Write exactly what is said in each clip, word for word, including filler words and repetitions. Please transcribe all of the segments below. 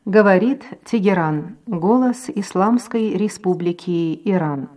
Говорит Тегеран, голос Исламской Республики Иран.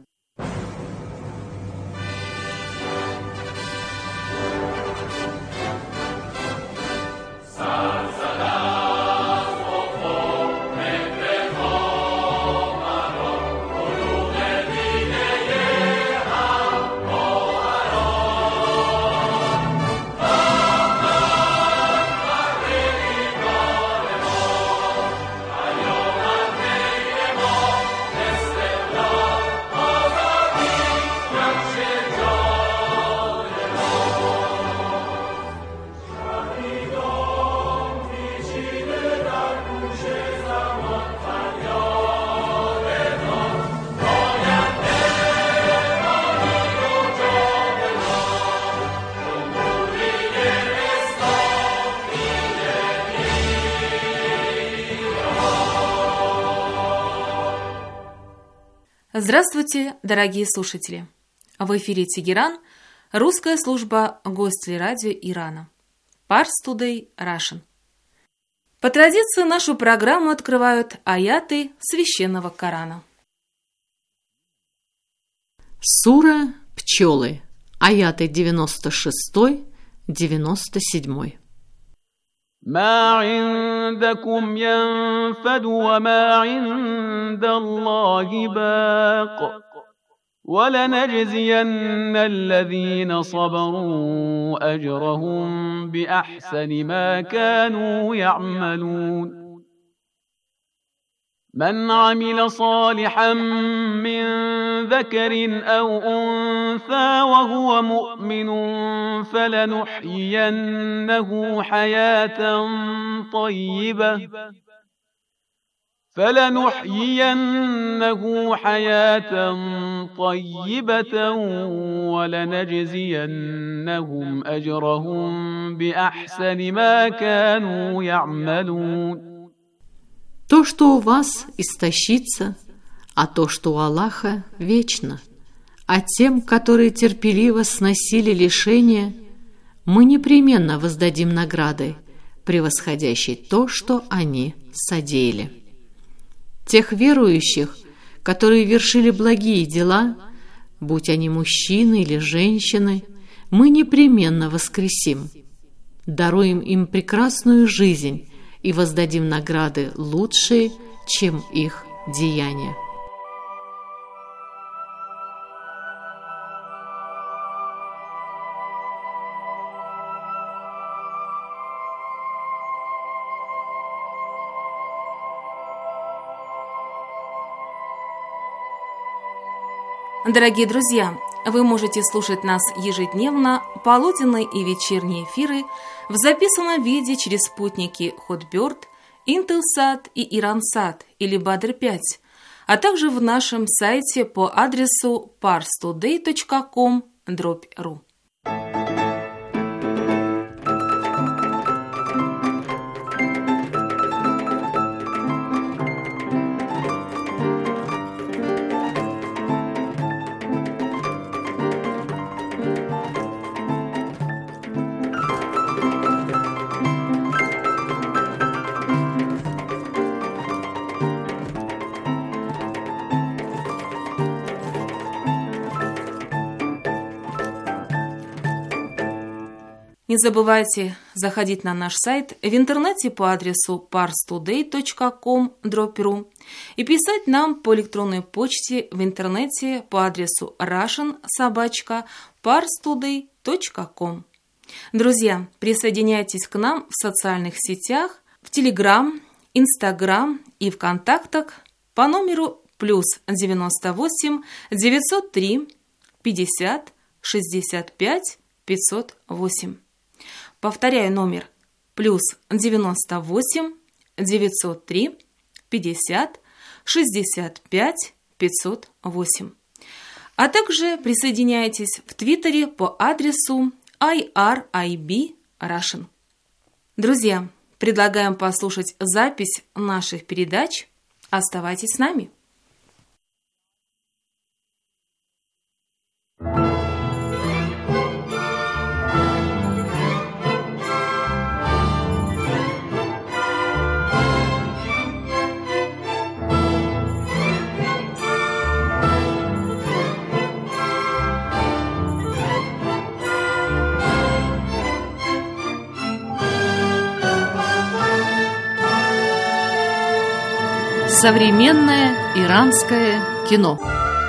Здравствуйте, дорогие слушатели! В эфире Тегеран, русская служба Гостелерадио Ирана. Pars Today Russian. По традиции нашу программу открывают аяты Священного Корана. Сура «Пчелы», аяты девяносто шестой девяносто седьмой. ما عندكم ينفد وما عند الله باق ولنجزين الذين صبروا أجرهم بأحسن ما كانوا يعملون من عمل صالحا من ذكر أو أنثى وهو مؤمن فلنحيينه حياة طيبة فلنحيينه حياة طيبة ولنجزينهم أجرهم بأحسن ما كانوا يعملون. То, что у вас, истощится, а то, что у Аллаха, вечно. А тем, которые терпеливо сносили лишения, мы непременно воздадим награды, превосходящей то, что они содеяли. Тех верующих, которые вершили благие дела, будь они мужчины или женщины, мы непременно воскресим, даруем им прекрасную жизнь и воздадим награды лучшие, чем их деяния. Дорогие друзья, вы можете слушать нас ежедневно, полуденные и вечерние эфиры в записанном виде через спутники Хотбёрд, Интелсат и Ирансат или Бадр пять, а также в нашем сайте по адресу парс тудей точка ком дробь ру. Не забывайте заходить на наш сайт в интернете по адресу парс тудей точка ком дробь ру и писать нам по электронной почте в интернете по адресу russian собака парс тудей точка ком. Друзья, присоединяйтесь к нам в социальных сетях, в Телеграм, Инстаграм и ВКонтактах по номеру плюс девяносто восемь девятьсот три пятьдесят шестьдесят пять пятьсот восемь. Повторяю номер плюс девяносто восемь девятьсот три пятьдесят шестьдесят пять пятьсот восемь. А также присоединяйтесь в Твиттере по адресу ай ар ай би Russian. Друзья, предлагаем послушать запись наших передач. Оставайтесь с нами. Современное иранское кино.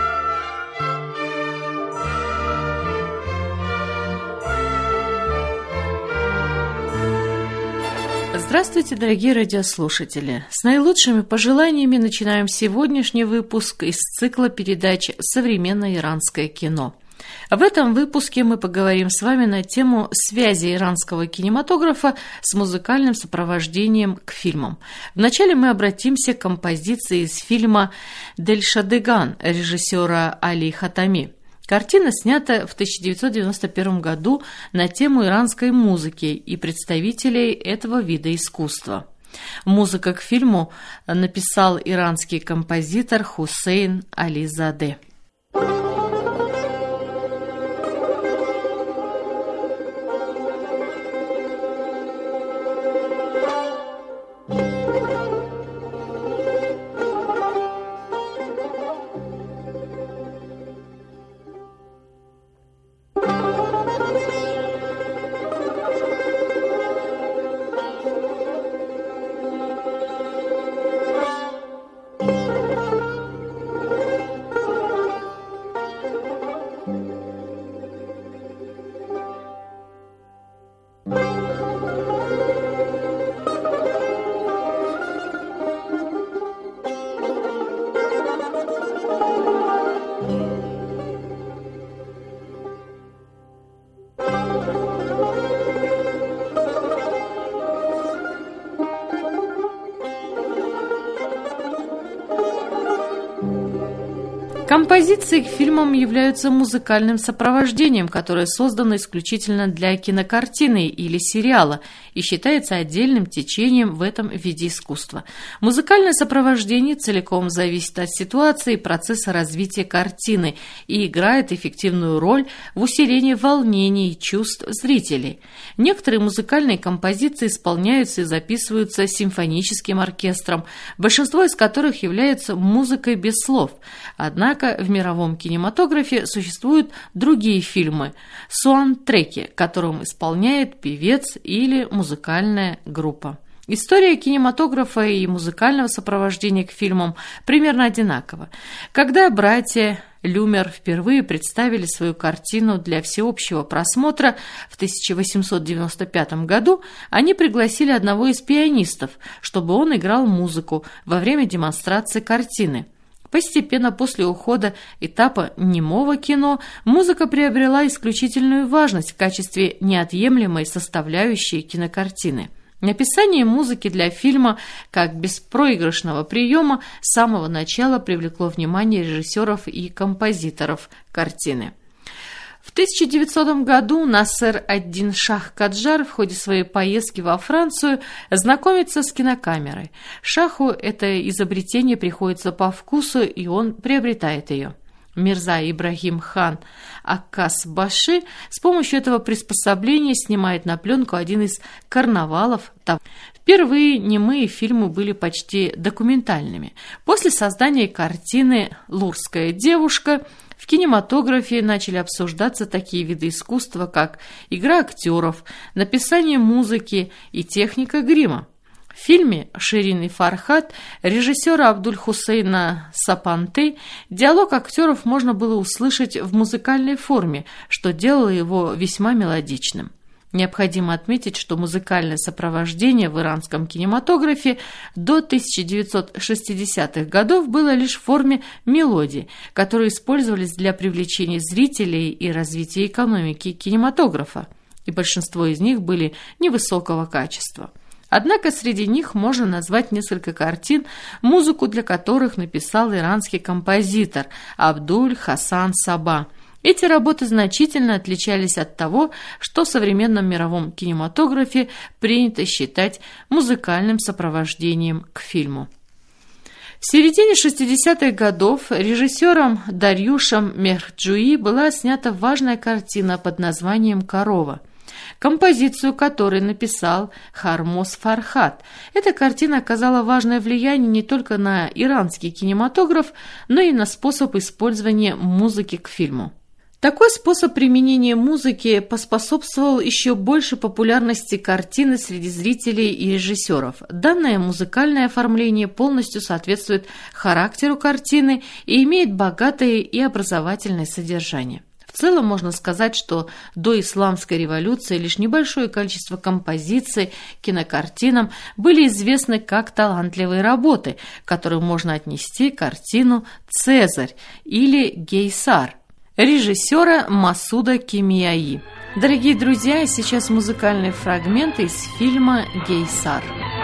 Здравствуйте, дорогие радиослушатели! С наилучшими пожеланиями начинаем сегодняшний выпуск из цикла передач «Современное иранское кино». В этом выпуске мы поговорим с вами на тему связи иранского кинематографа с музыкальным сопровождением к фильмам. Вначале мы обратимся к композиции из фильма «Дельшадеган» режиссера Али Хатами. Картина снята в тысяча девятьсот девяносто первом году на тему иранской музыки и представителей этого вида искусства. Музыку к фильму написал иранский композитор Хусейн Ализаде. Композиции к фильмам являются музыкальным сопровождением, которое создано исключительно для кинокартины или сериала и считается отдельным течением в этом виде искусства. Музыкальное сопровождение целиком зависит от ситуации и процесса развития картины и играет эффективную роль в усилении волнений и чувств зрителей. Некоторые музыкальные композиции исполняются и записываются симфоническим оркестром, большинство из которых являются музыкой без слов. Однако в мировом кинематографе существуют другие фильмы – саундтреки, которым исполняет певец или музыкальная группа. История кинематографа и музыкального сопровождения к фильмам примерно одинакова. Когда братья Люмер впервые представили свою картину для всеобщего просмотра в тысяча восемьсот девяносто пятом году, они пригласили одного из пианистов, чтобы он играл музыку во время демонстрации картины. Постепенно после ухода этапа немого кино музыка приобрела исключительную важность в качестве неотъемлемой составляющей кинокартины. Написание музыки для фильма как беспроигрышного приема с самого начала привлекло внимание режиссеров и композиторов картины. В тысяча девятисотом году Насер ад-Дин Шах Каджар в ходе своей поездки во Францию знакомится с кинокамерой. Шаху это изобретение приходится по вкусу, и он приобретает ее. Мирза Ибрагим хан Аккас-Баши с помощью этого приспособления снимает на пленку один из карнавалов. Впервые немые фильмы были почти документальными. После создания картины «Лурская девушка» в кинематографе начали обсуждаться такие виды искусства, как игра актеров, написание музыки и техника грима. В фильме «Ширин и Фархат» режиссера Абдуль-Хусейна Сапанты диалог актеров можно было услышать в музыкальной форме, что делало его весьма мелодичным. Необходимо отметить, что музыкальное сопровождение в иранском кинематографе до тысяча девятьсот шестидесятых годов было лишь в форме мелодий, которые использовались для привлечения зрителей и развития экономики кинематографа, и большинство из них были невысокого качества. Однако среди них можно назвать несколько картин, музыку для которых написал иранский композитор Абдуль Хасан Саба. Эти работы значительно отличались от того, что в современном мировом кинематографе принято считать музыкальным сопровождением к фильму. В середине шестидесятых годов режиссером Дарьюшем Мехджуи была снята важная картина под названием «Корова», композицию которой написал Хармоз Фархат. Эта картина оказала важное влияние не только на иранский кинематограф, но и на способ использования музыки к фильму. Такой способ применения музыки поспособствовал еще больше популярности картины среди зрителей и режиссеров. Данное музыкальное оформление полностью соответствует характеру картины и имеет богатое и образовательное содержание. В целом можно сказать, что до исламской революции лишь небольшое количество композиций к кинокартинам были известны как талантливые работы, к которым можно отнести картину «Цезарь» или «Гейсар» режиссера Масуда Кимияи. Дорогие друзья, сейчас музыкальный фрагмент из фильма «Гейсар».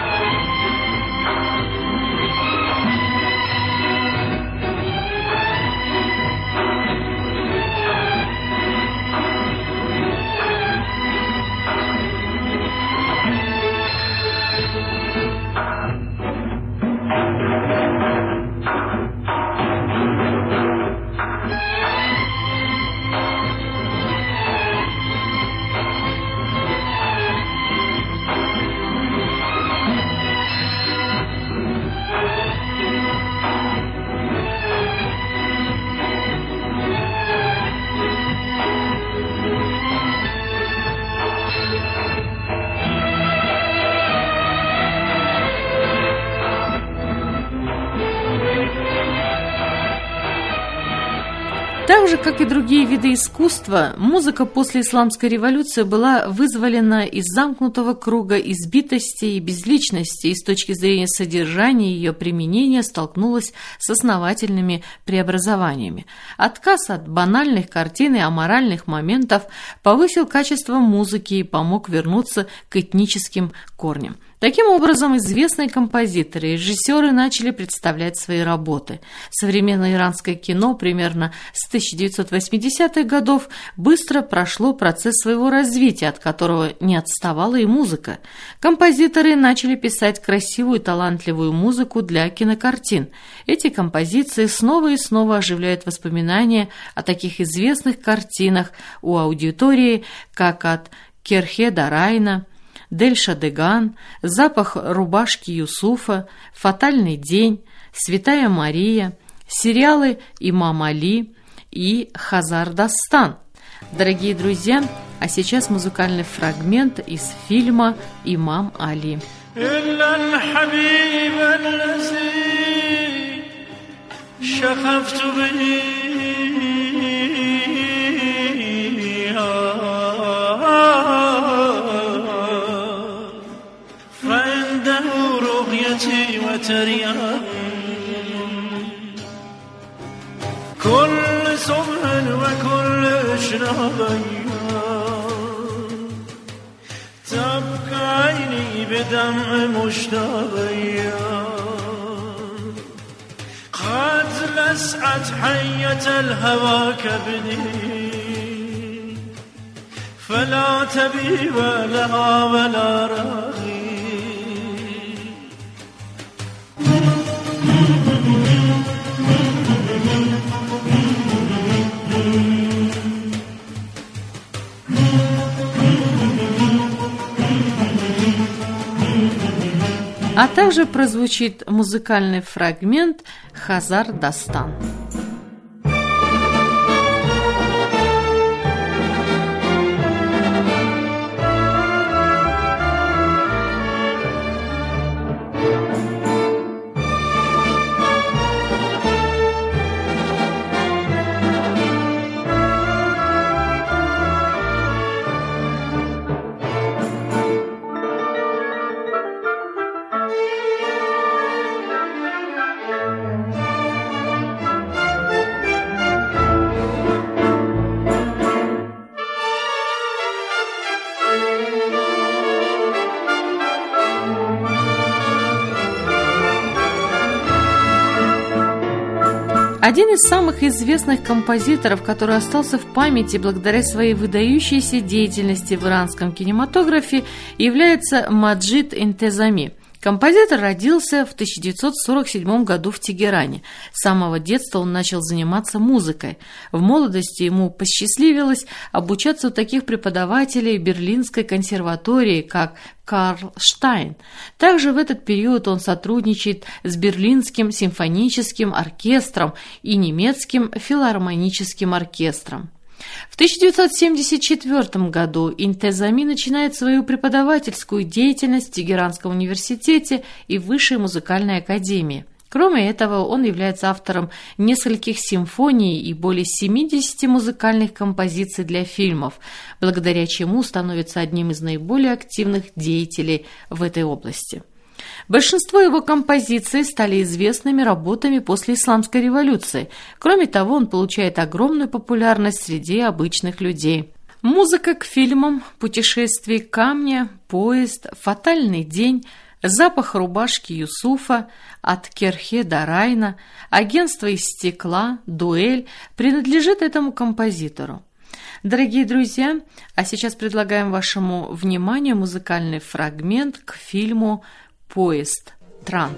Так же, как и другие виды искусства, музыка после исламской революции была вызволена из замкнутого круга избитости и безличности и с точки зрения содержания ее применения столкнулась с основательными преобразованиями. Отказ от банальных картин и аморальных моментов повысил качество музыки и помог вернуться к этническим корням. Таким образом, известные композиторы и режиссеры начали представлять свои работы. Современное иранское кино примерно с тысяча девятьсот восьмидесятых годов быстро прошло процесс своего развития, от которого не отставала и музыка. Композиторы начали писать красивую и талантливую музыку для кинокартин. Эти композиции снова и снова оживляют воспоминания о таких известных картинах у аудитории, как от Керхеда Райна, Дель-Шадыган, запах рубашки Юсуфа, Фатальный день, Святая Мария, сериалы Имам Али и Хазар Дастан. Дорогие друзья, а сейчас музыкальный фрагмент из фильма «Имам Али». كل صبح وكل شرايا تبكى عيني بدمع مشتاقيا قد لسعت حية الهوى كبدي فلا تبي ولا ولا راغي А также прозвучит музыкальный фрагмент «Хазар Дастан». Один из самых известных композиторов, который остался в памяти благодаря своей выдающейся деятельности в иранском кинематографе, является Маджид Интезами. Композитор родился в тысяча девятьсот сорок седьмом году в Тегеране. С самого детства он начал заниматься музыкой. В молодости ему посчастливилось обучаться у таких преподавателей Берлинской консерватории, как Карл Штайн. Также в этот период он сотрудничает с Берлинским симфоническим оркестром и немецким филармоническим оркестром. В тысяча девятьсот семьдесят четвёртом году Интезами начинает свою преподавательскую деятельность в Тегеранском университете и Высшей музыкальной академии. Кроме этого, он является автором нескольких симфоний и более семидесяти музыкальных композиций для фильмов, благодаря чему становится одним из наиболее активных деятелей в этой области. Большинство его композиций стали известными работами после Исламской революции. Кроме того, он получает огромную популярность среди обычных людей. Музыка к фильмам «Путешествие камня», «Поезд», «Фатальный день», «Запах рубашки Юсуфа», «От Керхе до Райна», «Агентство из стекла», «Дуэль» принадлежит этому композитору. Дорогие друзья, а сейчас предлагаем вашему вниманию музыкальный фрагмент к фильму «Поезд. Тран».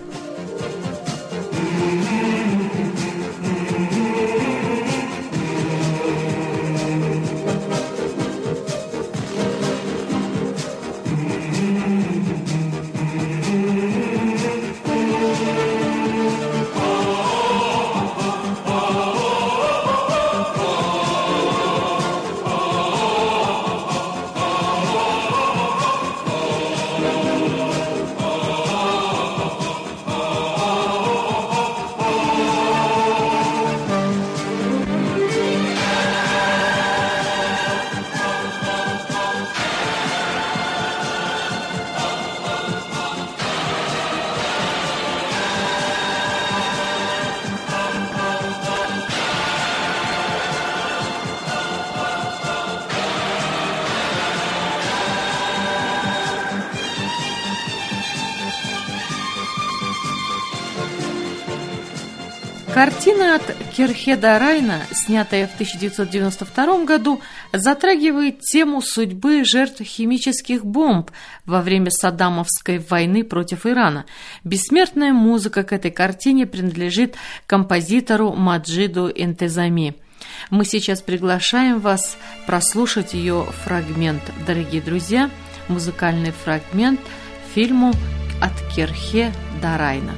Картина «От Керхе до Райна», снятая в тысяча девятьсот девяносто втором году, затрагивает тему судьбы жертв химических бомб во время Саддамовской войны против Ирана. Бессмертная музыка к этой картине принадлежит композитору Маджиду Интезами. Мы сейчас приглашаем вас прослушать ее фрагмент. Дорогие друзья, музыкальный фрагмент фильму «От Керхе до Райна».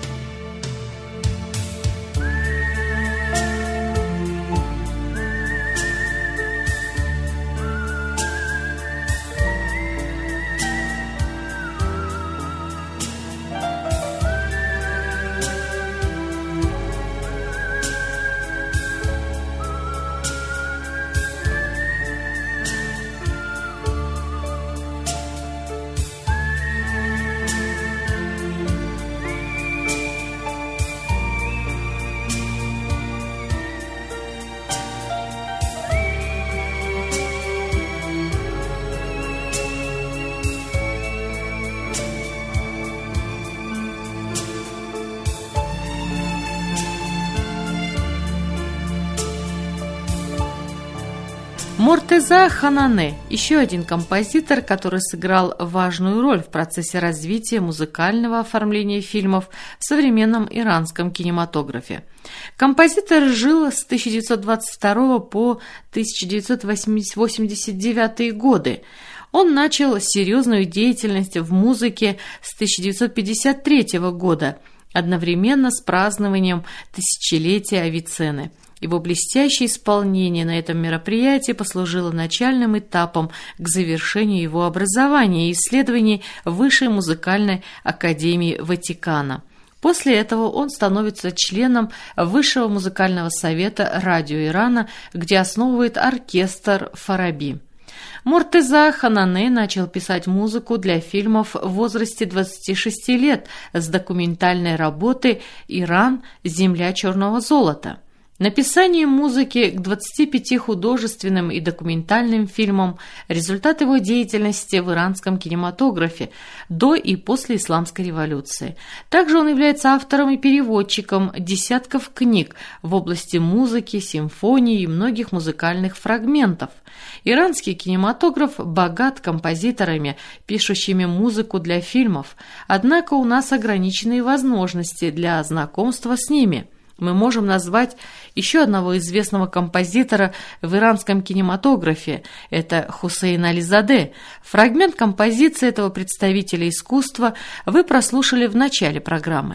Муртеза Ханане – еще один композитор, который сыграл важную роль в процессе развития музыкального оформления фильмов в современном иранском кинематографе. Композитор жил с тысяча девятьсот двадцать второго по тысяча девятьсот восемьдесят девятый годы. Он начал серьезную деятельность в музыке с тысяча девятьсот пятьдесят третьего года, одновременно с празднованием тысячелетия Авиценны. Его блестящее исполнение на этом мероприятии послужило начальным этапом к завершению его образования и исследований Высшей музыкальной академии Ватикана. После этого он становится членом Высшего музыкального совета радио Ирана, где основывает оркестр Фараби. Муртеза Ханане начал писать музыку для фильмов в возрасте двадцати шести лет с документальной работы «Иран. Земля черного золота». Написание музыки к двадцати пяти художественным и документальным фильмам – результат его деятельности в иранском кинематографе до и после Исламской революции. Также он является автором и переводчиком десятков книг в области музыки, симфонии и многих музыкальных фрагментов. Иранский кинематограф богат композиторами, пишущими музыку для фильмов, однако у нас ограниченные возможности для знакомства с ними. Мы можем назвать еще одного известного композитора в иранском кинематографе – это Хусейн Ализаде. Фрагмент композиции этого представителя искусства вы прослушали в начале программы.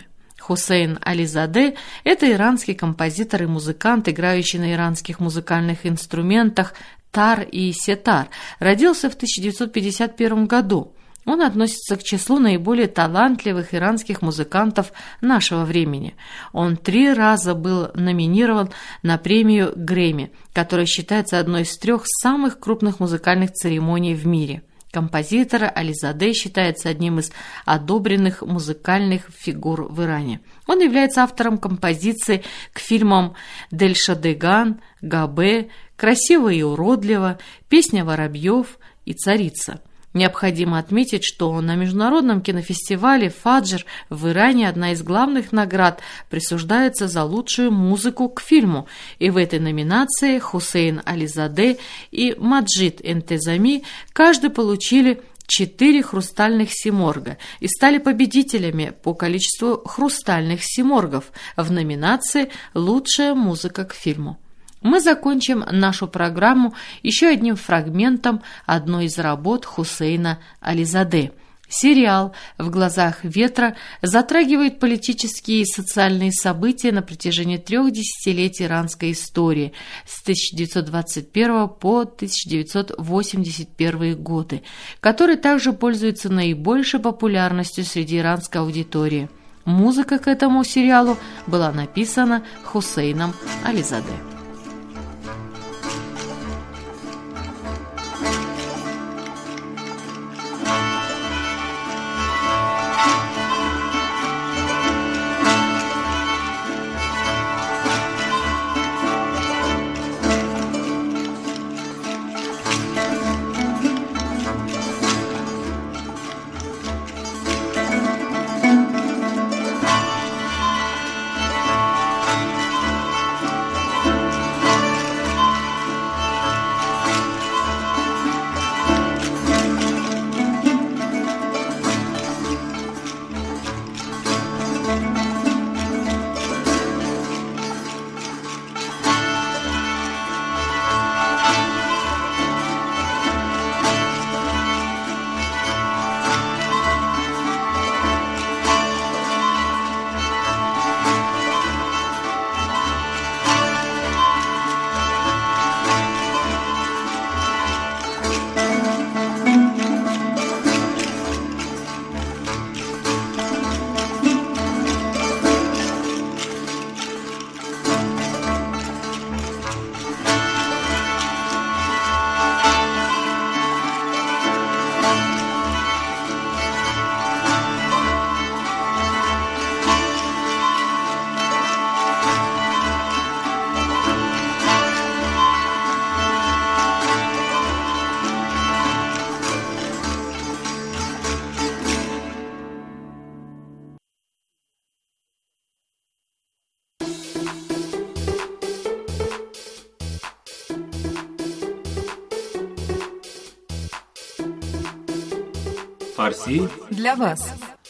Хусейн Ализаде – это иранский композитор и музыкант, играющий на иранских музыкальных инструментах тар и сетар. Родился в тысяча девятьсот пятьдесят первом году. Он относится к числу наиболее талантливых иранских музыкантов нашего времени. Он три раза был номинирован на премию Грэмми, которая считается одной из трех самых крупных музыкальных церемоний в мире. Композитор Ализаде считается одним из одобренных музыкальных фигур в Иране. Он является автором композиций к фильмам «Дельшадеган», «Габе», «Красиво и уродливо», «Песня воробьев» и «Царица». Необходимо отметить, что на международном кинофестивале «Фаджр» в Иране одна из главных наград присуждается за лучшую музыку к фильму, и в этой номинации Хусейн Ализаде и Маджид Энтезами каждый получили четыре хрустальных симорга и стали победителями по количеству хрустальных симоргов в номинации «Лучшая музыка к фильму». Мы закончим нашу программу еще одним фрагментом одной из работ Хусейна Ализаде. Сериал «В глазах ветра» затрагивает политические и социальные события на протяжении трех десятилетий иранской истории с тысяча девятьсот двадцать первого по тысяча девятьсот восемьдесят первые годы, который также пользуется наибольшей популярностью среди иранской аудитории. Музыка к этому сериалу была написана Хусейном Ализаде. Фарси для вас.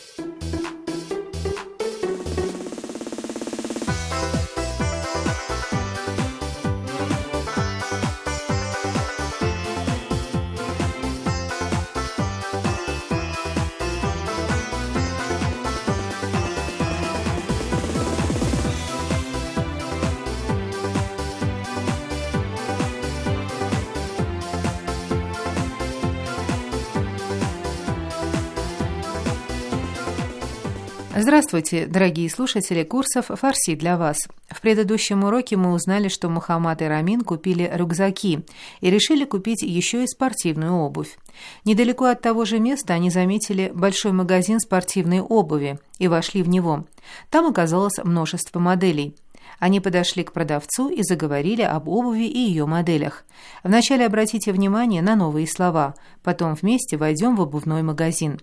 Здравствуйте, дорогие слушатели курсов «Фарси для вас». В предыдущем уроке мы узнали, что Мухаммад и Рамин купили рюкзаки и решили купить еще и спортивную обувь. Недалеко от того же места они заметили большой магазин спортивной обуви и вошли в него. Там оказалось множество моделей. Они подошли к продавцу и заговорили об обуви и ее моделях. Вначале обратите внимание на новые слова, потом вместе войдем в обувной магазин.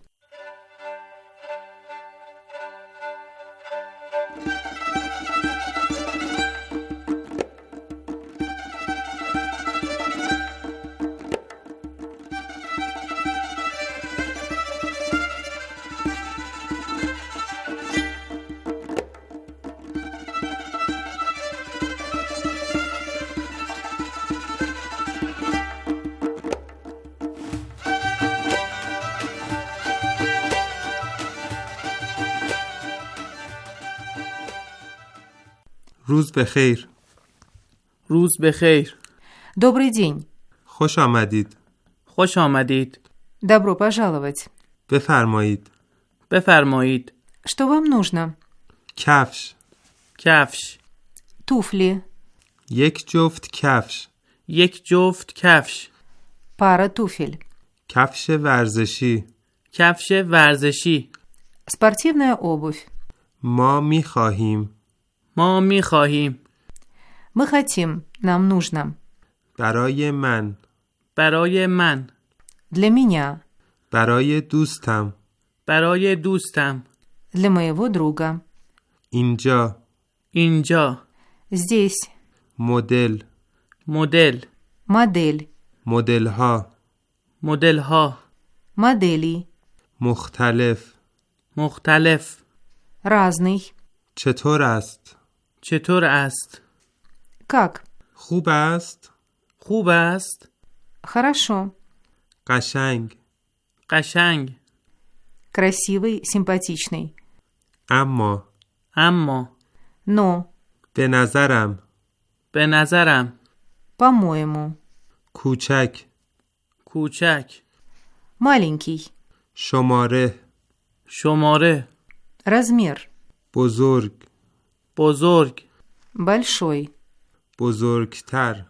روز بخیر. روز بخیر. Добрый день. خوش آمدید. خوش آمدید. Добро пожаловать. بفرمایید. بفرمایید. Что вам нужно? کفش. کفش. Туфли. یک جفت کفش. یک جفت کفش. Пара туфель. کفش ورزشی. کفش ورزشی. Спортивная обувь. ما می خواهیم. ما می خواهیم. Мы хотим. Нам нужно. برای من. برای من. Для меня. برای دوستم. برای دوستم. Для моего друга. اینجا. اینجا. Здесь. مدل. مدل. Модель. مدل ها. مدل ها. Моделей. مختلف. مختلف. Разный. چطور است؟ چطور است؟ Как? خوب است؟ خوب است؟ Хорошо. قشنگ. قشنگ. Красивый, симпатичный. اما. اما. Но. به نظرم. به نظرم. По-моему. کوچک. کوچک. Маленький. شماره. شماره. Размер. بزرگ. بزرگ. Большой. بزرگتر.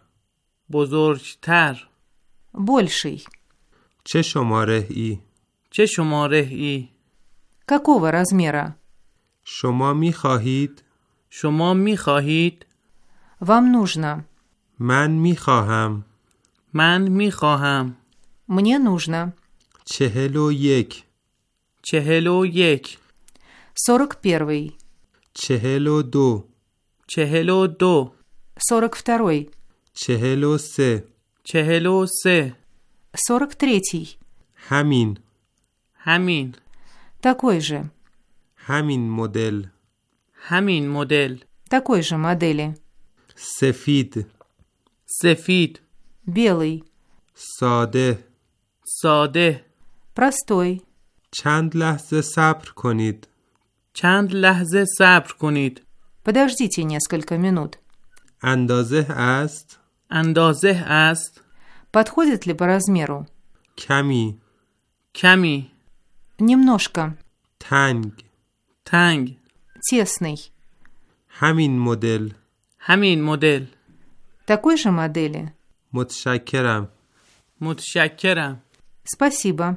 بزرگتر. Больший. چه شماره ای؟ چه شماره ای؟ Какого размера? شما می خواهید؟ شما می خواهید؟ Вам нужно. من می خواهم. من می خواهم. Мне нужно. چهل و یک. چهل و یک. Сорок первый. چهل و دو. چهل و دو. Сорок второй. چهل و سه. چهل و سه. Сорок третий. همین. همین. Такой же. همین مدل. همین مدل. Такой же модели. سفید. سفید. Белый. ساده. ساده. Простой. چند لحظه صبر کنید. چند لحظه صبر کنید. Подождите несколько минут. اندازه است. اندازه است. Подходит ли по размеру? کمی. کمی. Немножко. تنگ. تنگ. Тесный. همین مدل. همین مدل. Такой же модели. متشکرم. متشکرم. Спасибо.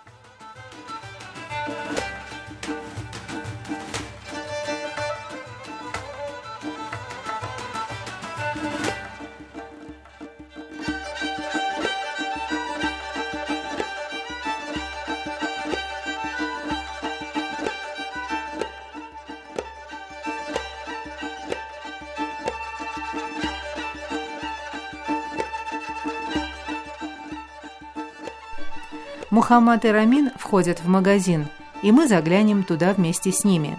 Мухаммад и Рамин входят в магазин, и мы заглянем туда вместе с ними.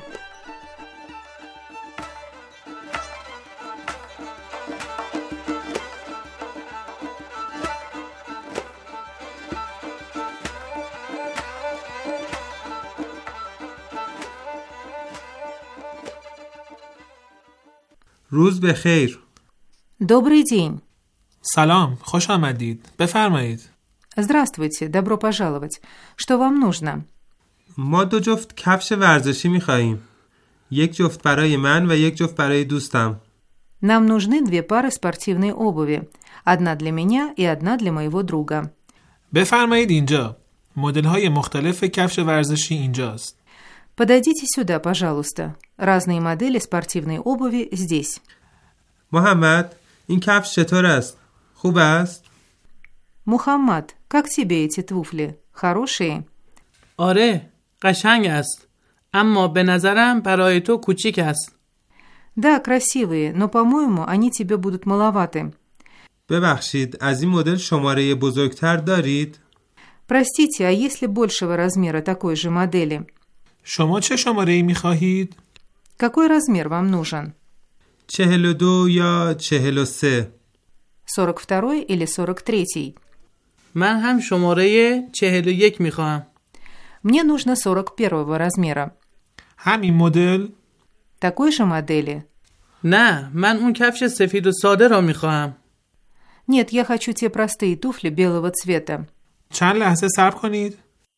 روز بخیر. Добрый день. سلام، خوش آمدید. بفرمایید. Здравствуйте, добро пожаловать. Что вам нужно? ما دو جفت کفش ورزشی می‌خواهیم. یک جفت برای من و یک جفت برای دوستم. Нам нужны две пары спортивной обуви. Одна для меня и одна для моего друга. بفرمایید اینجا. مدل‌های مختلف کفش ورزشی اینجاست. Подойдите сюда, пожалуйста. Разные модели спортивной обуви здесь. محمد، این کفش چطور است؟ خوب است؟ Мухаммад, как тебе эти туфли? Хорошие? آره، قشنگ است. اما به نظرم برای تو کوچیک است. Да, красивые, но, по-моему, они тебе будут маловаты. ببخشید، از این مدل شماره بزرگتر دارید؟ Простите, а есть ли большего размера такой же модели? شما چه شماره‌ای می‌خواهید؟ Какой размер вам нужен? چهل و دو یا چهل و سه؟ сорок второй или сорок третий? من هم شماره چهل و یک میخواهم. Мне нужно сорок первого размера. همین مدل؟ Такой же модели? نه، من اون کفش سفید و ساده را میخواهم. Нет, я хочу те простые туфли белого цвета. چند لحظه صبر کنید.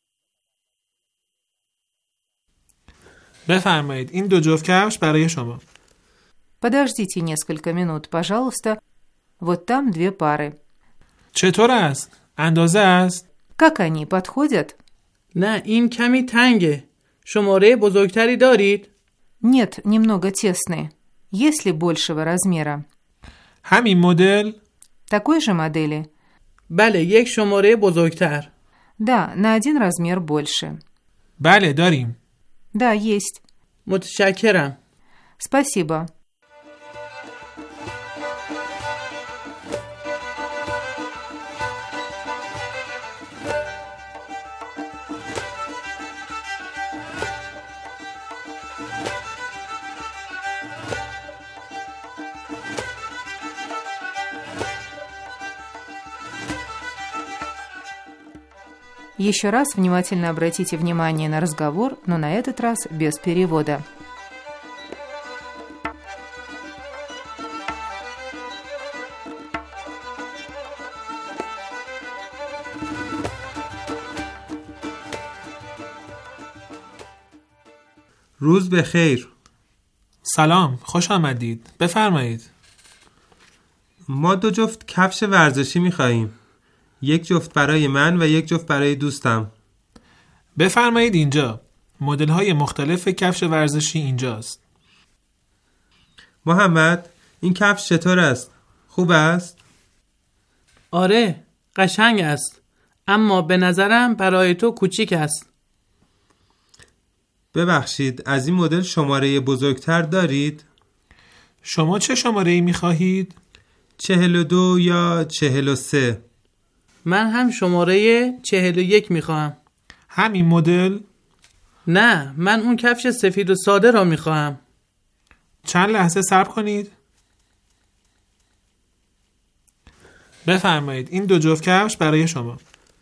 بفرمایید این دو جفت کفش برای شما. Подождите несколько минут, пожалуйста. Вот там две пары. چطور است؟ اندازه است؟ Как они, подходят? نه، این کمی تنگه. شماره بزرگتری دارید؟ Нет, немного тесные. Есть ли большего размера? همین مدل؟ Такой же модели? بله، یک شماره بزرگتر. Да, на один размер больше. بله داریم. Да, есть. متشکرم. Спасибо. Еще раз внимательно обратите внимание на разговор, но на этот раз без перевода. روز بخیر. سلام، خوش آمدید. بفرمایید. ما دو جفت کفش ورزشی می‌خواهیم. یک جفت برای من و یک جفت برای دوستم. بفرمایید اینجا. مدل‌های مختلف کفش ورزشی اینجاست. محمد، این کفش چطور است؟ خوب است؟ آره، قشنگ است. اما به نظرم برای تو کوچیک است. ببخشید، از این مدل شماره بزرگتر دارید؟ شما چه شماره‌ای می‌خواهید؟ چهل و دو یا چهل و سه؟ من هم شماره چهل و یک میخواهم. همین مدل؟ نه، من اون کفش سفید و ساده را میخواهم. چند لحظه صبر کنید. بفرمایید این دو جفت کفش برای شما.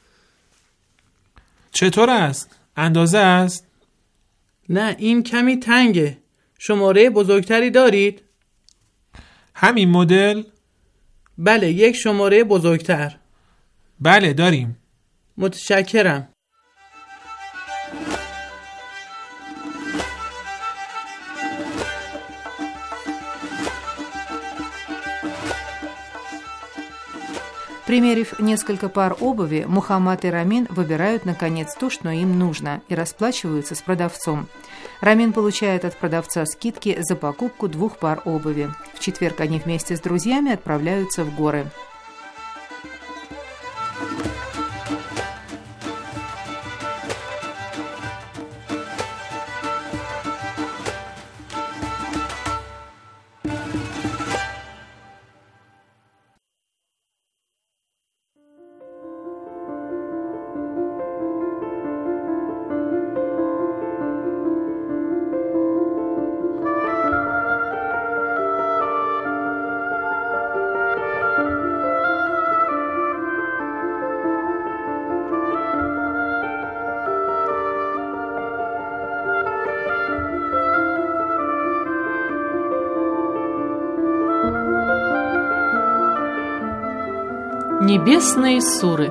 چطور است؟ اندازه است؟ نه، این کمی تنگه. شماره بزرگتری دارید؟ همین مدل؟ بله، یک شماره بزرگتر. بله داریم. متشکرم. Примерив несколько пар обуви, Мухаммад и Рамин выбирают, наконец, то, что им нужно, и расплачиваются с продавцом. Рамин получает от продавца скидки за покупку двух пар обуви. В четверг они вместе с друзьями отправляются в горы. Небесные суры.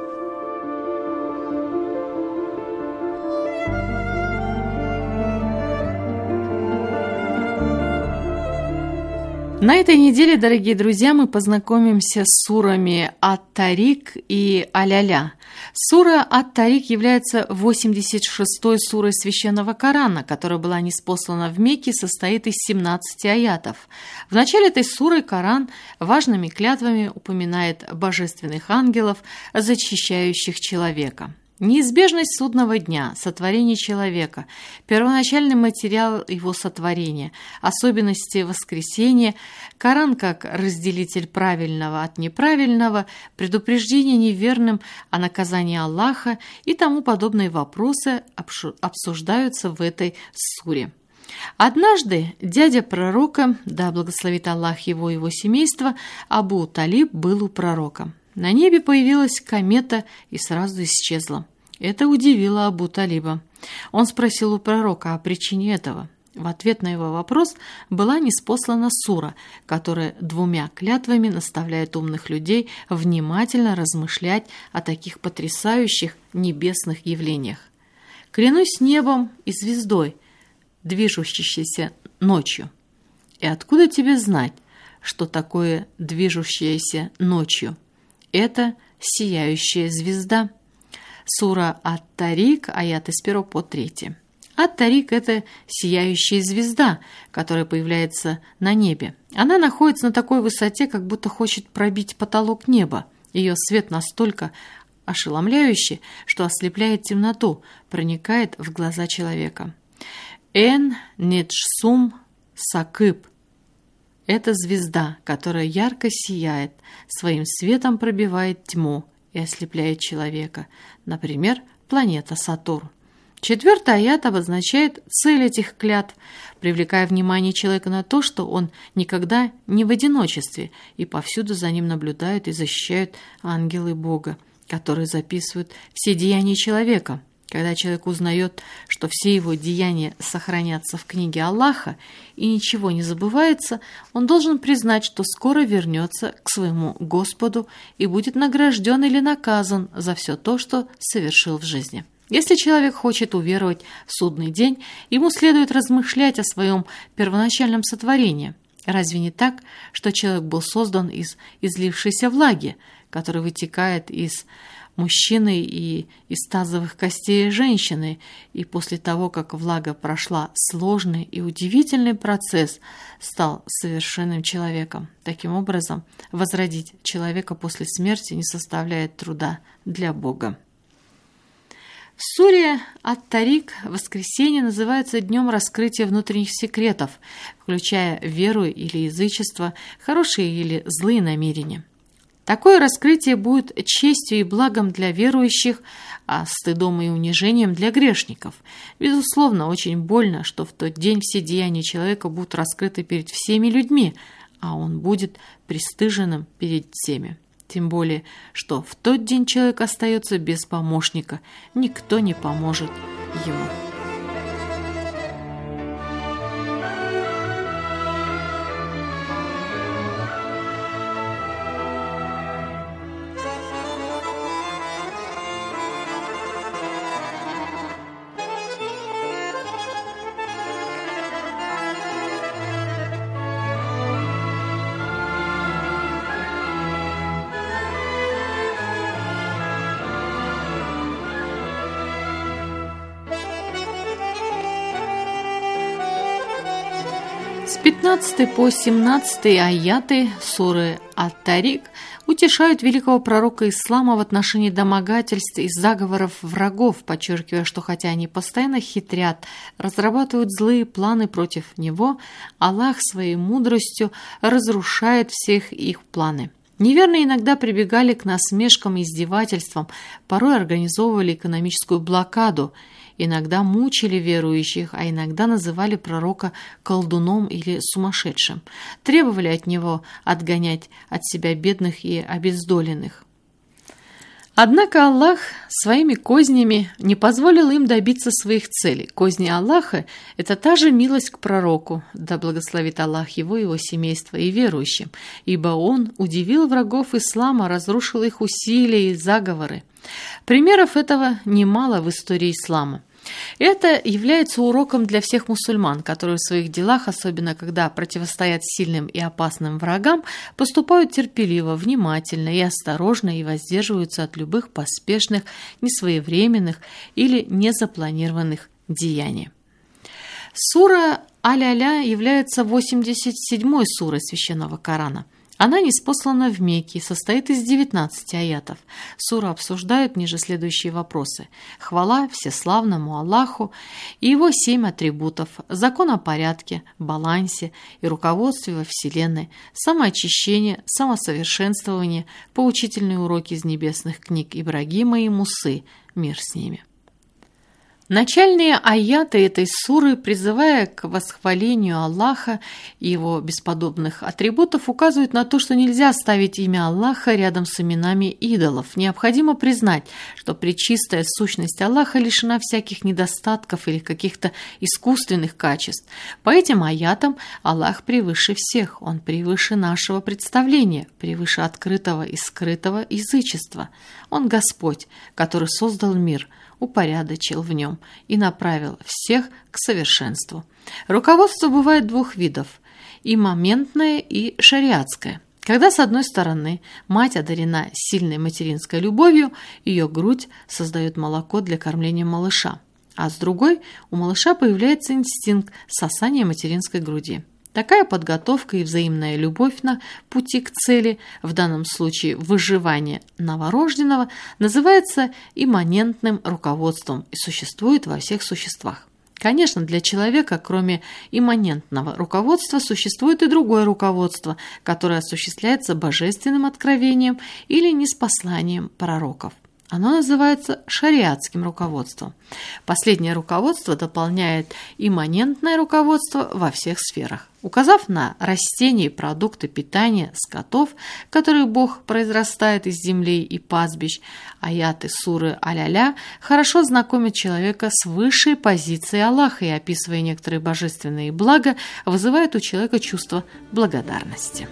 На этой неделе, дорогие друзья, мы познакомимся с сурами Ат-Тарик и Аля-ля. Сура Ат-Тарик является восемьдесят шестой сурой Священного Корана, которая была ниспослана в Мекке, состоит из семнадцати аятов. В начале этой суры Коран важными клятвами упоминает божественных ангелов, защищающих человека. Неизбежность судного дня, сотворение человека, первоначальный материал его сотворения, особенности воскресения, Коран как разделитель правильного от неправильного, предупреждение неверным о наказании Аллаха и тому подобные вопросы обсуждаются в этой суре. Однажды дядя пророка, да благословит Аллах его и его семейство, Абу Талиб был у пророка. На небе появилась комета и сразу исчезла. Это удивило Абу Талиба. Он спросил у пророка о причине этого. В ответ на его вопрос была ниспослана сура, которая двумя клятвами наставляет умных людей внимательно размышлять о таких потрясающих небесных явлениях. «Клянусь небом и звездой, движущейся ночью. И откуда тебе знать, что такое движущаяся ночью? Это сияющая звезда». Сура Ат-Тарик, аяты с первого по третий. Ат-Тарик – это сияющая звезда, которая появляется на небе. Она находится на такой высоте, как будто хочет пробить потолок неба. Ее свет настолько ошеломляющий, что ослепляет темноту, проникает в глаза человека. Эн Неджсум Сакыб – это звезда, которая ярко сияет, своим светом пробивает тьму и ослепляет человека. Например, планета Сатурн. Четвертый аят обозначает цель этих клятв, привлекая внимание человека на то, что он никогда не в одиночестве, и повсюду за ним наблюдают и защищают ангелы Бога, которые записывают все деяния человека. Когда человек узнает, что все его деяния сохранятся в книге Аллаха и ничего не забывается, он должен признать, что скоро вернется к своему Господу и будет награжден или наказан за все то, что совершил в жизни. Если человек хочет уверовать в судный день, ему следует размышлять о своем первоначальном сотворении. Разве не так, что человек был создан из излившейся влаги, которая вытекает из мужчины и из тазовых костей женщины, и после того, как влага прошла сложный и удивительный процесс, стал совершенным человеком? Таким образом, возродить человека после смерти не составляет труда для Бога. В суре Ат-Тарик воскресенье называется днем раскрытия внутренних секретов, включая веру или язычество, хорошие или злые намерения. Такое раскрытие будет честью и благом для верующих, а стыдом и унижением для грешников. Безусловно, очень больно, что в тот день все деяния человека будут раскрыты перед всеми людьми, а он будет пристыженным перед всеми. Тем более, что в тот день человек остается без помощника, никто не поможет ему. С пятнадцатого по семнадцатый аяты суры Ат-Тарик утешают великого пророка ислама в отношении домогательств и заговоров врагов, подчеркивая, что хотя они постоянно хитрят, разрабатывают злые планы против него, Аллах своей мудростью разрушает всех их планы. Неверные иногда прибегали к насмешкам и издевательствам, порой организовывали экономическую блокаду, иногда мучили верующих, а иногда называли пророка колдуном или сумасшедшим, требовали от него отгонять от себя бедных и обездоленных. Однако Аллах своими кознями не позволил им добиться своих целей. Козни Аллаха – это та же милость к пророку, да благословит Аллах его, его семейство и верующим, ибо он удивил врагов ислама, разрушил их усилия и заговоры. Примеров этого немало в истории ислама. Это является уроком для всех мусульман, которые в своих делах, особенно когда противостоят сильным и опасным врагам, поступают терпеливо, внимательно и осторожно и воздерживаются от любых поспешных, несвоевременных или незапланированных деяний. Сура Аль-Аля является восемьдесят седьмой сурой Священного Корана. Она ниспослана в Мекке и состоит из девятнадцати аятов. Сура обсуждает ниже следующие вопросы. Хвала всеславному Аллаху и его семь атрибутов, закон о порядке, балансе и руководстве во Вселенной, самоочищение, самосовершенствование, поучительные уроки из небесных книг Ибрагима и Мусы, мир с ними. Начальные аяты этой суры, призывая к восхвалению Аллаха и его бесподобных атрибутов, указывают на то, что нельзя ставить имя Аллаха рядом с именами идолов. Необходимо признать, что пречистая сущность Аллаха лишена всяких недостатков или каких-то искусственных качеств. По этим аятам Аллах превыше всех, Он превыше нашего представления, превыше открытого и скрытого язычества. Он Господь, который создал мир, упорядочил в нем и направил всех к совершенству. Руководство бывает двух видов – иммоментное и шариатское. Когда, с одной стороны, мать одарена сильной материнской любовью, ее грудь создает молоко для кормления малыша, а с другой у малыша появляется инстинкт сосания материнской груди. Такая подготовка и взаимная любовь на пути к цели, в данном случае выживание новорожденного, называется имманентным руководством и существует во всех существах. Конечно, для человека, кроме имманентного руководства, существует и другое руководство, которое осуществляется божественным откровением или ниспосланием пророков. Оно называется шариатским руководством. Последнее руководство дополняет имманентное руководство во всех сферах. Указав на растения и продукты питания скотов, которые Бог произрастает из земли и пастбищ, аяты суры Аль-Аля хорошо знакомят человека с высшей позицией Аллаха и, описывая некоторые божественные блага, вызывает у человека чувство благодарности.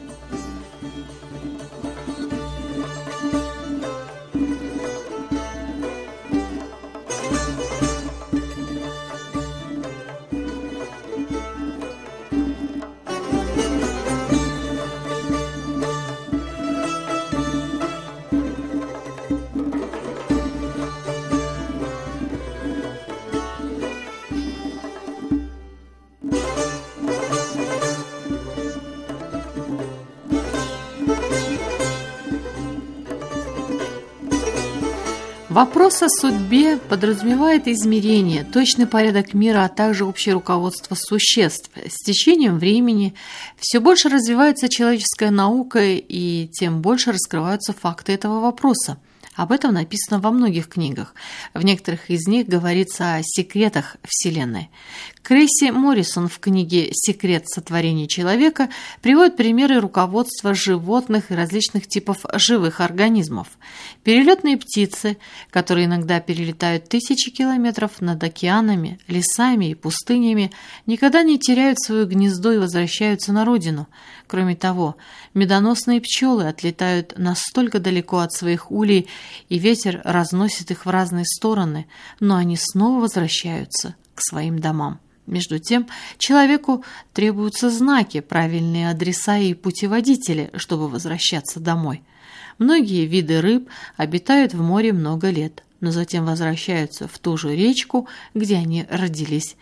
Вопрос о судьбе подразумевает измерение, точный порядок мира, а также общее руководство существ. С течением времени все больше развивается человеческая наука, и тем больше раскрываются факты этого вопроса. Об этом написано во многих книгах. В некоторых из них говорится о секретах Вселенной. Крейси Моррисон в книге «Секрет сотворения человека» приводит примеры руководства животных и различных типов живых организмов. Перелетные птицы, которые иногда перелетают тысячи километров над океанами, лесами и пустынями, никогда не теряют свое гнездо и возвращаются на родину. Кроме того, медоносные пчелы отлетают настолько далеко от своих улей, и ветер разносит их в разные стороны, но они снова возвращаются к своим домам. Между тем, человеку требуются знаки, правильные адреса и путеводители, чтобы возвращаться домой. Многие виды рыб обитают в море много лет, но затем возвращаются в ту же речку, где они родились.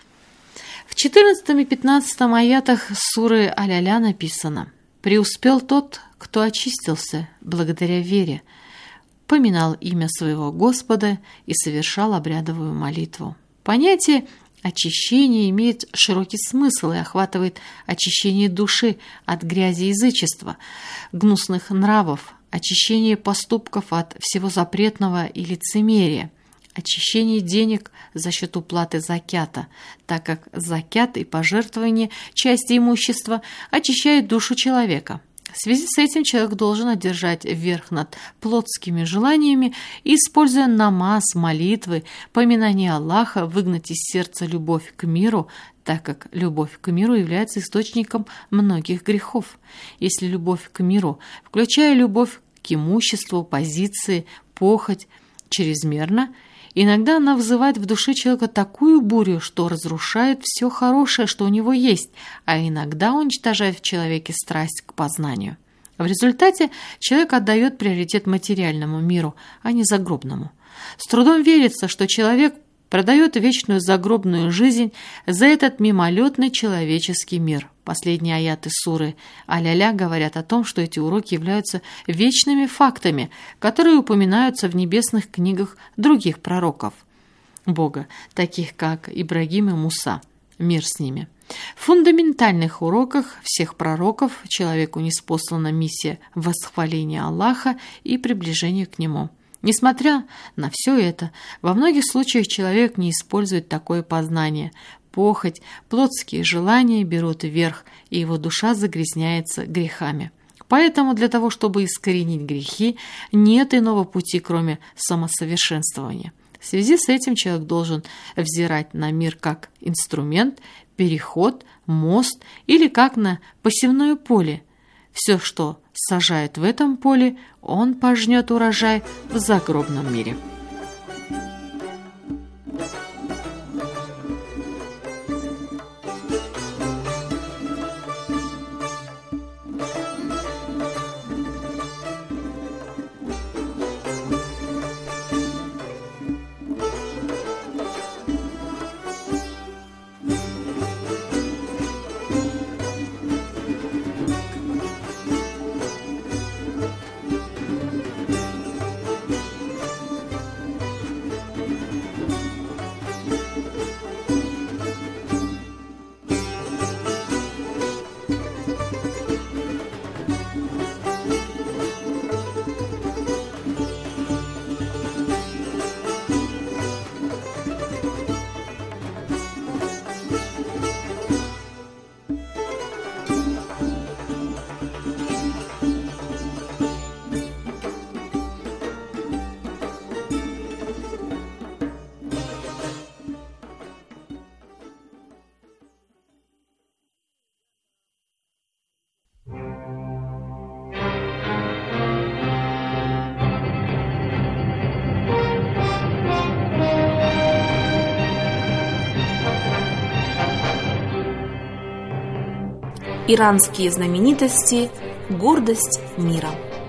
В четырнадцатом и пятнадцатом аятах суры Аль-Аля написано: «Преуспел тот, кто очистился благодаря вере, поминал имя своего Господа и совершал обрядовую молитву». Понятие очищение имеет широкий смысл и охватывает очищение души от грязи язычества, гнусных нравов, очищение поступков от всего запретного и лицемерия, очищение денег за счет уплаты закята, так как закят и пожертвование части имущества очищают душу человека. В связи с этим человек должен одержать верх над плотскими желаниями и, используя намаз, молитвы, поминание Аллаха, выгнать из сердца любовь к миру, так как любовь к миру является источником многих грехов. Если любовь к миру, включая любовь к имуществу, позиции, похоть, чрезмерно, иногда она вызывает в душе человека такую бурю, что разрушает все хорошее, что у него есть, а иногда уничтожает в человеке страсть к познанию. В результате человек отдает приоритет материальному миру, а не загробному. С трудом верится, что человек продает вечную загробную жизнь за этот мимолетный человеческий мир. Последние аяты суры Аль-Аля говорят о том, что эти уроки являются вечными фактами, которые упоминаются в небесных книгах других пророков Бога, таких как Ибрагим и Муса. Мир с ними. В фундаментальных уроках всех пророков человеку ниспослана миссия восхваления Аллаха и приближения к Нему. Несмотря на все это, во многих случаях человек не использует такое познание. Похоть, плотские желания берут вверх, и его душа загрязняется грехами. Поэтому для того, чтобы искоренить грехи, нет иного пути, кроме самосовершенствования. В связи с этим человек должен взирать на мир как инструмент, переход, мост или как на посевное поле. Все, что сажает в этом поле, он пожнет урожай в загробном мире. Иранские знаменитости – гордость мира.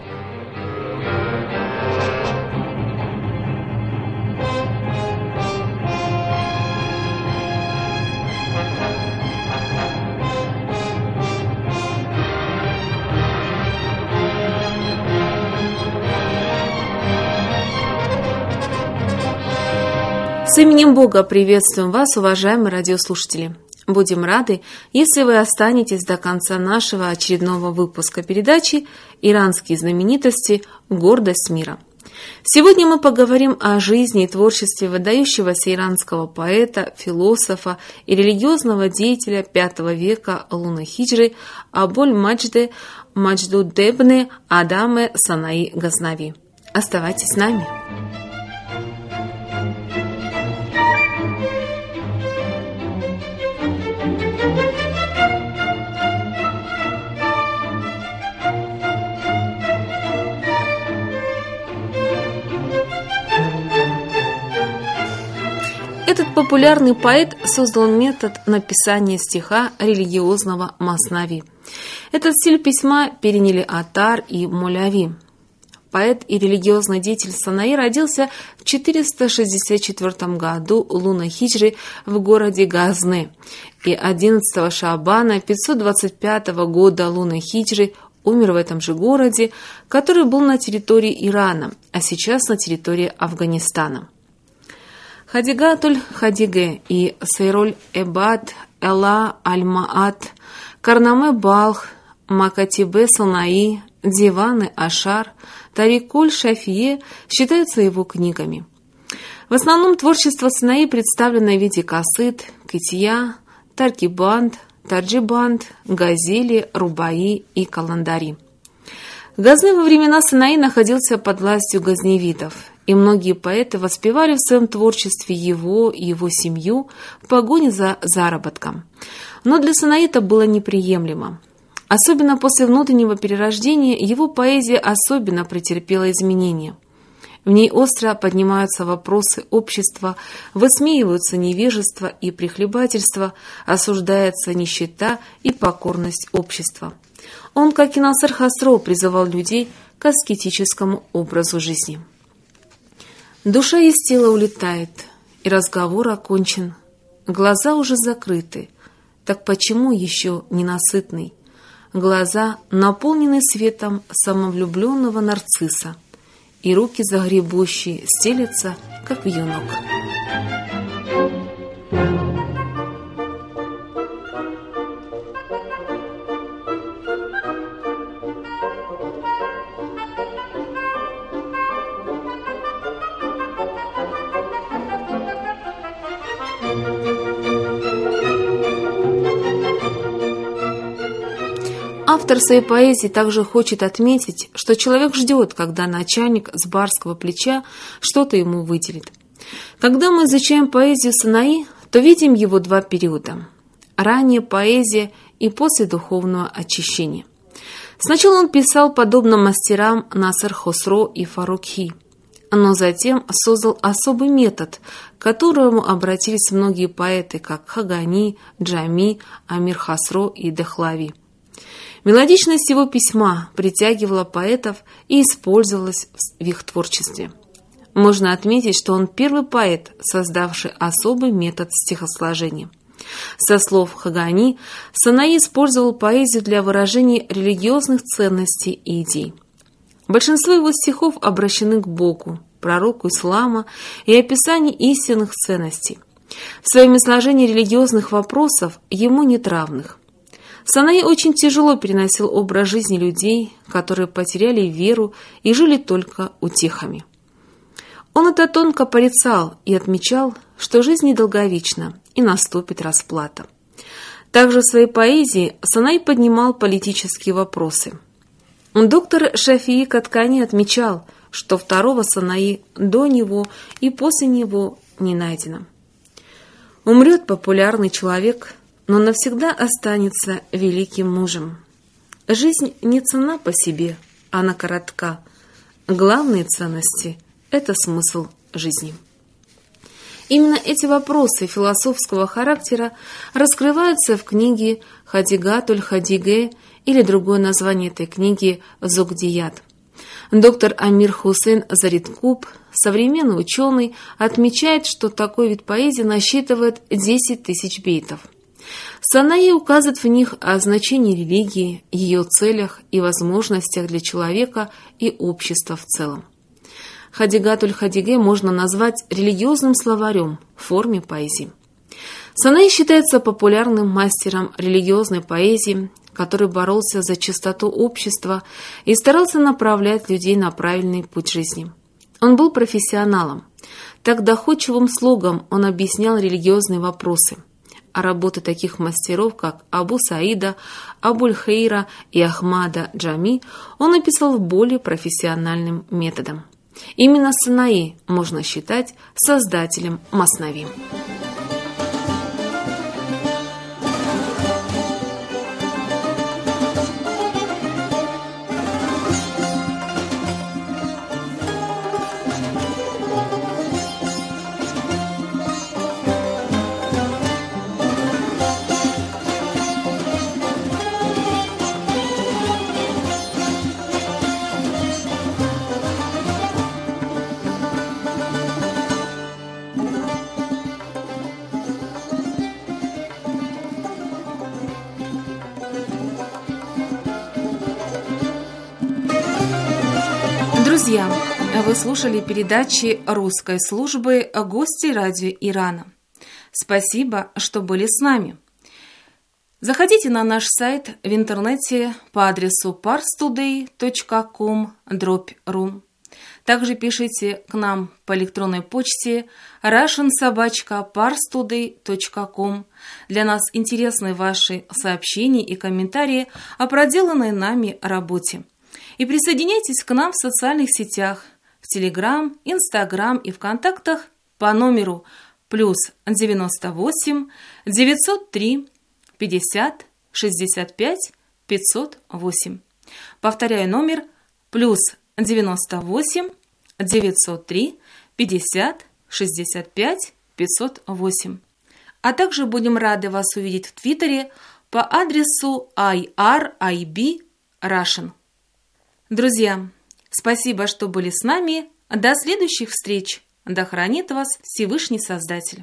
С именем Бога приветствуем вас, уважаемые радиослушатели. Будем рады, если вы останетесь до конца нашего очередного выпуска передачи «Иранские знаменитости. Гордость мира». Сегодня мы поговорим о жизни и творчестве выдающегося иранского поэта, философа и религиозного деятеля пятого века лунной хиджры Абуль-Маджде Мадждуддебне Адаме Санаи Газнави. Оставайтесь с нами. Этот популярный поэт создал метод написания стиха религиозного маснави. Этот стиль письма переняли Атар и Муляви. Поэт и религиозный деятель Санаи родился в четыреста шестьдесят четвёртом году лунной хиджры в городе Газне и одиннадцатого Шаабана пятьсот двадцать пятого года лунной хиджры умер в этом же городе, который был на территории Ирана, а сейчас на территории Афганистана. Хадигатуль Хадиге и Сейроль Эбад, Эла Аль-Маат, Карнаме Балх, Макатибе Санаи, Диваны Ашар, Тарикуль Шафие считаются его книгами. В основном творчество Санаи представлено в виде касид, китья, таркибанд, тарджибанд, газели, рубаи и каландари. Газне во времена Санаи находился под властью газневитов, и многие поэты воспевали в своем творчестве его и его семью в погоне за заработком. Но для Санаи это было неприемлемо. Особенно после внутреннего перерождения его поэзия особенно претерпела изменения. В ней остро поднимаются вопросы общества, высмеиваются невежество и прихлебательство, осуждается нищета и покорность общества. Он, как и Насыр Хасро, призывал людей к аскетическому образу жизни. Душа из тела улетает, и разговор окончен. Глаза уже закрыты, так почему еще ненасытный? Глаза наполнены светом самовлюбленного нарцисса, и руки загребущие стелятся, как вьюнок. Автор своей поэзии также хочет отметить, что человек ждет, когда начальник с барского плеча что-то ему выделит. Когда мы изучаем поэзию Санаи, то видим его два периода – ранняя поэзия и после духовного очищения. Сначала он писал подобно мастерам Наср Хосро и Фаррукхи, но затем создал особый метод, к которому обратились многие поэты, как Хагани, Джами, Амир Хосро и Дехлави. Мелодичность его письма притягивала поэтов и использовалась в их творчестве. Можно отметить, что он первый поэт, создавший особый метод стихосложения. Со слов Хагани, Санаи использовал поэзию для выражения религиозных ценностей и идей. Большинство его стихов обращены к Богу, пророку ислама и описанию истинных ценностей. В своем изложении религиозных вопросов ему нет равных. Санаи очень тяжело переносил образ жизни людей, которые потеряли веру и жили только утехами. Он это тонко порицал и отмечал, что жизнь недолговечна и наступит расплата. Также в своей поэзии Санаи поднимал политические вопросы. Доктор Шафии Каткани отмечал, что второго Санаи до него и после него не найдено. Умрет популярный человек, но навсегда останется великим мужем. Жизнь не ценна по себе, она коротка. Главные ценности – это смысл жизни. Именно эти вопросы философского характера раскрываются в книге «Хадигатуль Хадиге» или другое название этой книги «Зугдият». Доктор Амир Хусейн Заридкуб, современный ученый, отмечает, что такой вид поэзии насчитывает десять тысяч бейтов. Санаи указывает в них о значении религии, ее целях и возможностях для человека и общества в целом. Хадигатуль Хадиге можно назвать религиозным словарем в форме поэзии. Санаи считается популярным мастером религиозной поэзии, который боролся за чистоту общества и старался направлять людей на правильный путь жизни. Он был профессионалом. Так доходчивым слогом он объяснял религиозные вопросы. А работы таких мастеров, как Абу Саида, Абуль-Хейра и Ахмада Джами, он описал более профессиональным методом. Именно Санаи можно считать создателем Маснави. Друзья, вы слушали передачи русской службы «Гости радио Ирана». Спасибо, что были с нами. Заходите на наш сайт в интернете по адресу парстудей точка ком дробь ру. Также пишите к нам по электронной почте russian собака parstoday точка ком. Для нас интересны ваши сообщения и комментарии о проделанной нами работе. И присоединяйтесь к нам в социальных сетях, в Телеграм, Инстаграм и ВКонтактах по номеру плюс девяносто восемь девятьсот три пятьдесят шестьдесят пять пятьсот восемь. Повторяю номер плюс девяносто восемь девятьсот три пятьдесят шестьдесят пять пятьсот восемь. А также будем рады вас увидеть в Твиттере по адресу ай ар ай би Russian. Друзья, спасибо, что были с нами. До следующих встреч. Да хранит вас Всевышний Создатель.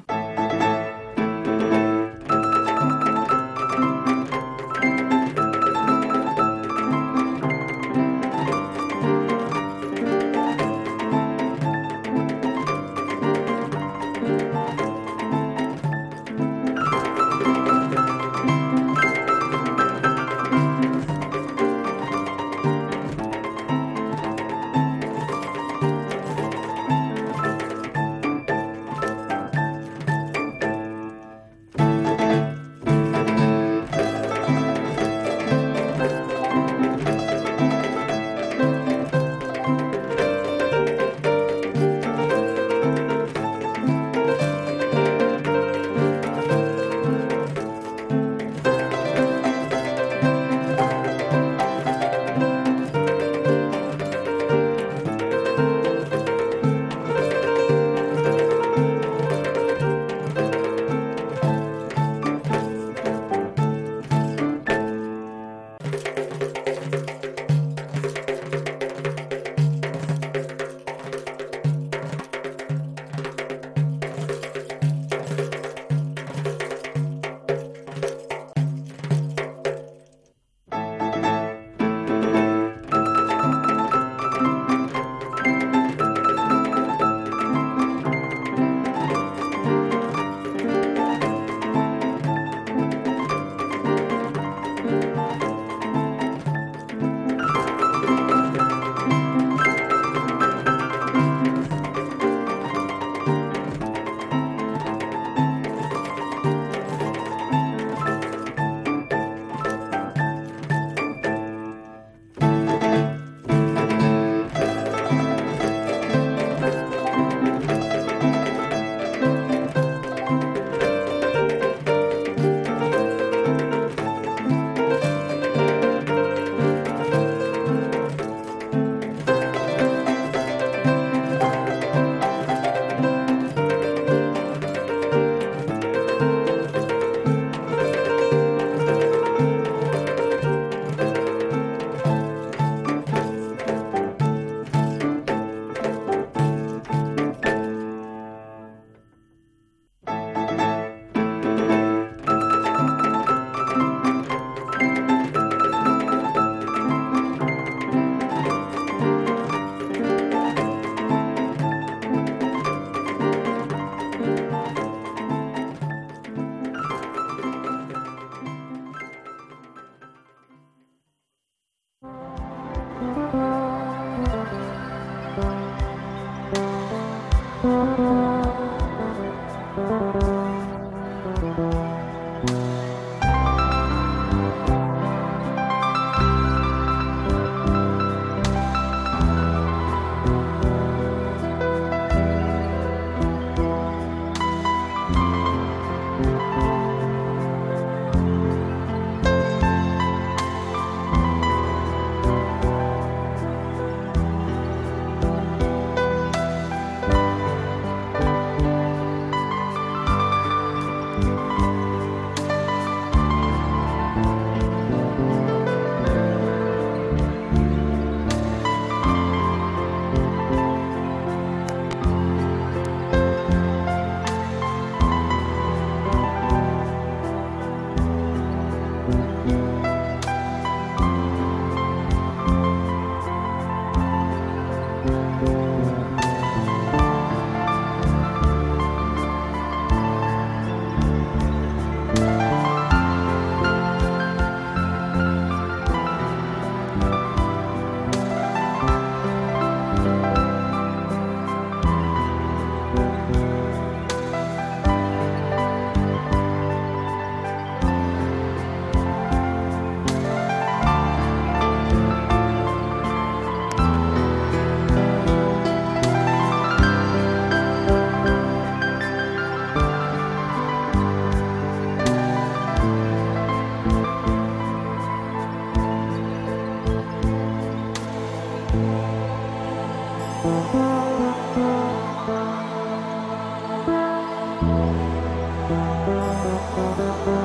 Thank you.